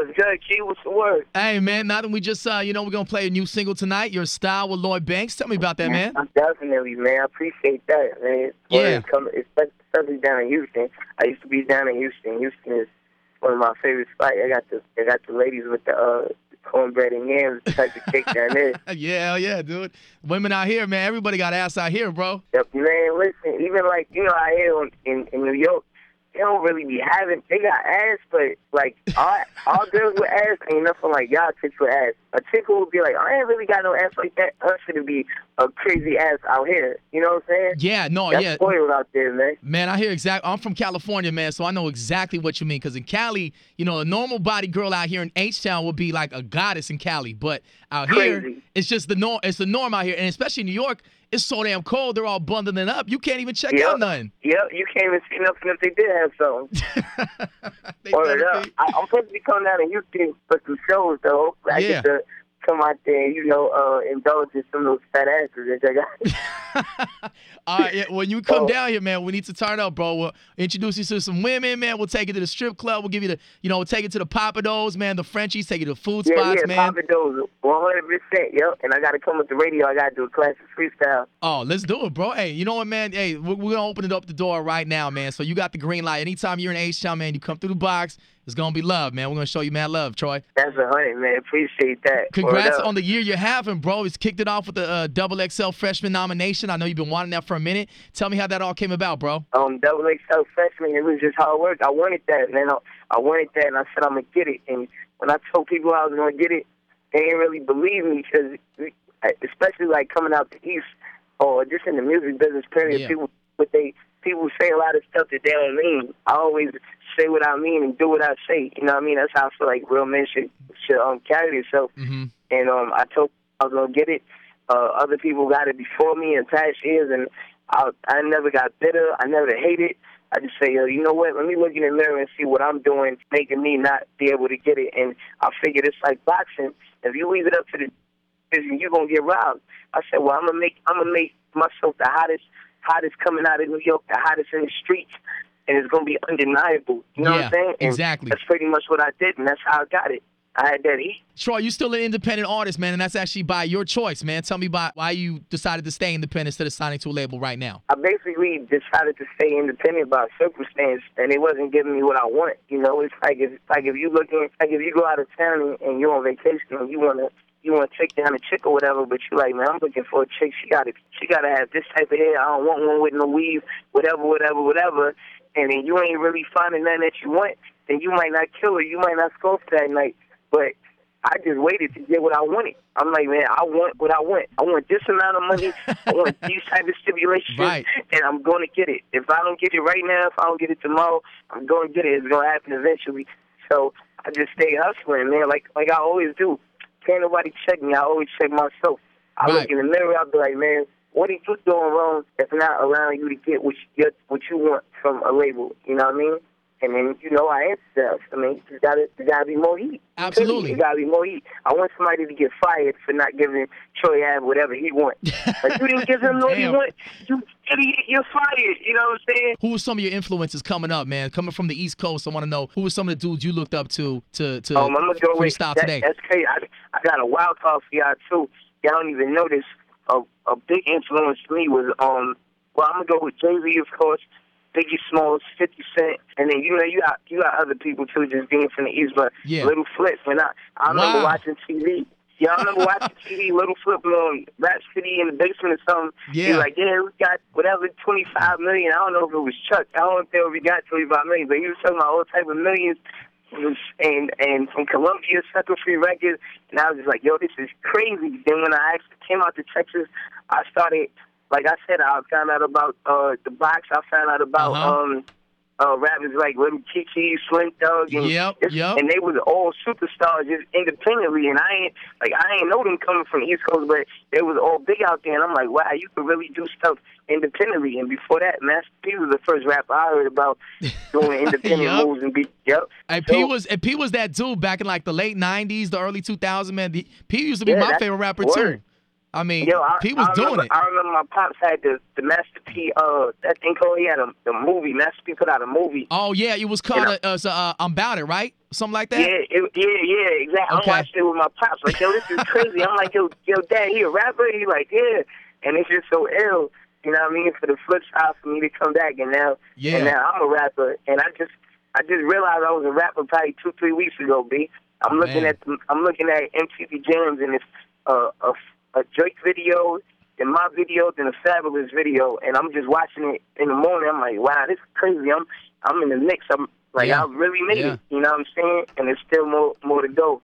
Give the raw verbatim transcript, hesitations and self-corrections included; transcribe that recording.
What's good, Key? What's the word? Hey, man, nothing. We just, uh, you know, we're going to play a new single tonight, Your Style with Lloyd Banks. Tell me about that, man. Definitely, man. I appreciate that, man. Yeah. Coming, especially down in Houston. I used to be down in Houston. Houston is one of my favorite spots. I got the, I got the ladies with the, uh, cornbread and yams type of cake down there. Yeah, hell yeah, dude. Women out here, man. Everybody got ass out here, bro. Yep, man, listen, even like, you know, out here in, in New York, they don't really be having, they got ass, but like, all, all girls with ass ain't nothing like y'all chicks with ass. A chick who would be like, I ain't really got no ass like that. Her should be a crazy ass out here. You know what I'm saying? Yeah, no, That's yeah. spoiled out there, man. Man, I hear exactly. I'm from California, man, so I know exactly what you mean. Because in Cali, you know, a normal body girl out here in H-Town would be like a goddess in Cali. But out here, Crazy. it's just the norm. It's the norm out here. And especially in New York, it's so damn cold. They're all bundling up. You can't even check Yep. out nothing. Yep, you can't even see nothing if they did have something. They Or, better uh, be. I, I'm supposed to be coming down to Houston for some shows, though. I Yeah. get to come out there and, you know, uh, indulge in some of those fat asses that I got. All right, yeah, when you come Oh. down here, man, we need to turn up, bro. We'll introduce you to some women, man. We'll take you to the strip club. We'll give you the, you know, we'll take you to the Papados, man, the Frenchies, take you to food Yeah, spots, yeah, man. Papa Do's, one hundred percent, yep. And I got to come with the radio. I got to do a classic freestyle. Oh, let's do it, bro. Hey, you know what, man? Hey, we're, we're going to open it up the door right now, man. So you got the green light. Anytime you're in H-Town, man, you come through the box, it's going to be love, man. We're going to show you mad love, Troy. That's a hundred, man. Appreciate that. Congrats Word up. on the year you're having, bro. It's kicked it off with the uh, Double X L freshman nomination. I know you've been wanting that for a minute. Tell me how that all came about, bro. Um, Double X L freshman, it was just hard work. I wanted that, man. I, I wanted that, and I said I'm going to get it. And when I told people I was going to get it, they didn't really believe me because, especially like coming out the East or just in the music business, period, Yeah. people, but they, people say a lot of stuff that they don't mean. I always say what I mean and do what I say. You know what I mean? That's how I feel like real men should, should um, carry themselves. Mm-hmm. And um, I told I was going to get it. Uh, other people got it before me in past years, and I, I never got bitter. I never hated. I just say, yo, you know what? Let me look in the mirror and see what I'm doing, making me not be able to get it. And I figured it's like boxing. If you leave it up to the business, you're gonna get robbed. I said, well, I'm gonna make I'm gonna make myself the hottest, hottest coming out of New York, the hottest in the streets, and it's gonna be undeniable. You know Yeah, what I'm saying? And exactly. that's pretty much what I did, and that's how I got it. I had that heat. Troy, you're still an independent artist, man, and that's actually by your choice, man. Tell me about why you decided to stay independent instead of signing to a label right now. I basically decided to stay independent by circumstance, and it wasn't giving me what I want. You know, it's like if like if you looking like if you go out of town and, and you're on vacation and you wanna you wanna take down a chick or whatever, but you like, man, I'm looking for a chick. She gotta she gotta have this type of hair. I don't want one with no weave, whatever, whatever, whatever. And then you ain't really finding nothing that you want, then you might not kill her. You might not scope that night, but I just waited to get what I wanted. I'm like, man, I want what I want. I want this amount of money. I want these type of stipulations, Right. and I'm going to get it. If I don't get it right now, if I don't get it tomorrow, I'm going to get it. It's going to happen eventually. So I just stay hustling, man, like like I always do. Can't nobody check me. I always check myself. I Right. look in the mirror. I'll be like, man, what are you doing wrong that's not allowing you to get what you, get what you want from a label? You know what I mean? And then, you know, I answer that. I mean, you gotta, you gotta be more heat. Absolutely. You gotta be more heat. I want somebody to get fired for not giving Troy Ave whatever he wants. Like, you didn't give him what he Damn. wants. You idiot, you're fired. You know what I'm saying? Who were some of your influences coming up, man? Coming from the East Coast, I want to know who were some of the dudes you looked up to to, to Um, I'm gonna go with freestyle that, today. That's crazy. I, I got a wild card for y'all too. Y'all don't even know this. A, a big influence to me was um. Well, I'm gonna go with Jay-Z, of course. Biggie Smalls, fifty Cent, and then you know you got you got other people too, just being from the East, but Yeah. Little Flip. When I I remember Wow. watching T V. Yeah, I remember watching T V. Little Flip on Rap City in the basement or something. He Yeah. was like, yeah, we got whatever twenty-five million. I don't know if it was Chuck. I don't know if they ever got twenty-five million, but he was talking about all type of millions. It was, and and from Columbia, Sucker Free Records, and I was just like, yo, this is crazy. Then when I actually came out to Texas, I started. Like I said, I found out about uh, the box. I found out about Uh-huh. um, uh, rappers like Little Kiki, Slim Thug, and Yep, it's- yep. and they was all superstars just independently. And I ain't like I ain't know them coming from the East Coast, but they was all big out there. And I'm like, wow, you can really do stuff independently. And before that, Master P was the first rapper I heard about doing independent Yup. moves and be yep. And So- P was and P was that dude back in like the late nineties, the early two thousands, man. The, P used to be Yeah, my that's favorite rapper word. too. I mean, Yo, I, he was I doing remember, it. I remember my pops had the the Master P. Uh, that thing called. He had a the movie. Master P. put out a movie. Oh yeah, it was called And uh, uh, so, uh, I'm About It, right? Something like that. Yeah, it, yeah, yeah, exactly. Okay. I'm watching it with my pops. Like, yo, this is crazy. I'm like, yo, yo, dad, he a rapper? He like, yeah. And it's just so ill. You know what I mean? For the flip side, for me to come back, and now, Yeah. and now I'm a rapper, and I just, I just realized I was a rapper probably two, three weeks ago. B. I'm looking Man. at, the, I'm looking at M T V Jams, and it's uh, a a Drake video, then my video, then a Fabulous video, and I'm just watching it in the morning. I'm like, wow, this is crazy. I'm, I'm in the mix. I'm like, Yeah. I really made Yeah. it. You know what I'm saying? And there's still more, more to go.